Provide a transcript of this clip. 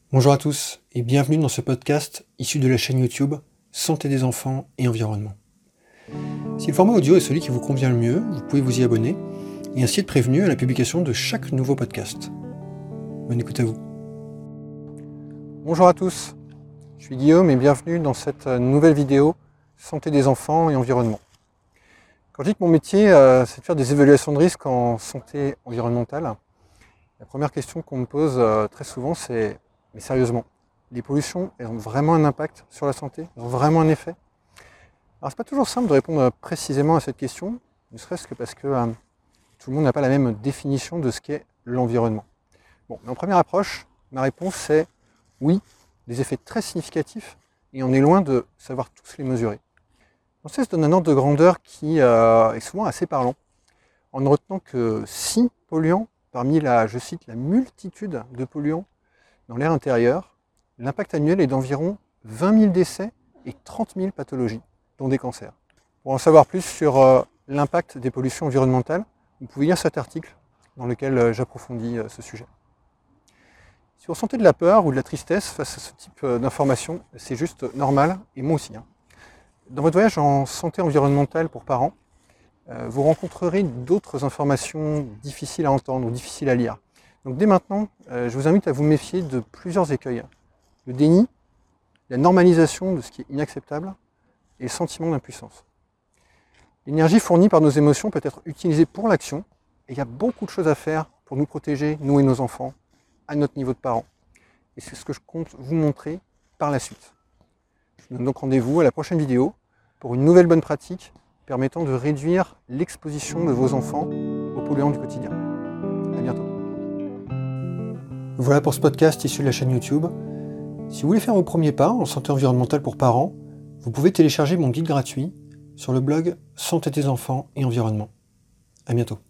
Bonjour à tous et bienvenue dans ce podcast issu de la chaîne YouTube Santé des enfants et environnement. Si le format audio est celui qui vous convient le mieux, vous pouvez vous y abonner et ainsi être prévenu à la publication de chaque nouveau podcast. Bonne écoute à vous. Bonjour à tous, je suis Guillaume et bienvenue dans cette nouvelle vidéo Santé des enfants et environnement. Quand je dis que mon métier c'est de faire des évaluations de risque en santé environnementale, la première question qu'on me pose très souvent c'est: mais sérieusement, les pollutions, elles ont vraiment un impact sur la santé? Elles ont vraiment un effet? Alors c'est pas toujours simple de répondre précisément à cette question, ne serait-ce que parce que tout le monde n'a pas la même définition de ce qu'est l'environnement. Bon, mais en première approche, ma réponse c'est oui, des effets très significatifs, et on est loin de savoir tous les mesurer. On se donne un ordre de grandeur qui est souvent assez parlant, en ne retenant que 6 polluants parmi je cite, la multitude de polluants dans l'air intérieur. L'impact annuel est d'environ 20 000 décès et 30 000 pathologies, dont des cancers. Pour en savoir plus sur l'impact des pollutions environnementales, vous pouvez lire cet article dans lequel j'approfondis ce sujet. Si vous ressentez de la peur ou de la tristesse face à ce type d'informations, c'est juste normal, et moi aussi. Dans votre voyage en santé environnementale pour parents, vous rencontrerez d'autres informations difficiles à entendre ou difficiles à lire. Donc dès maintenant, je vous invite à vous méfier de plusieurs écueils. Le déni, la normalisation de ce qui est inacceptable et le sentiment d'impuissance. L'énergie fournie par nos émotions peut être utilisée pour l'action, et il y a beaucoup de choses à faire pour nous protéger, nous et nos enfants, à notre niveau de parents. Et c'est ce que je compte vous montrer par la suite. Je vous donne donc rendez-vous à la prochaine vidéo pour une nouvelle bonne pratique permettant de réduire l'exposition de vos enfants aux polluants du quotidien. À bientôt. Voilà pour ce podcast issu de la chaîne YouTube. Si vous voulez faire vos premiers pas en santé environnementale pour parents, vous pouvez télécharger mon guide gratuit sur le blog Santé des enfants et environnement. À bientôt.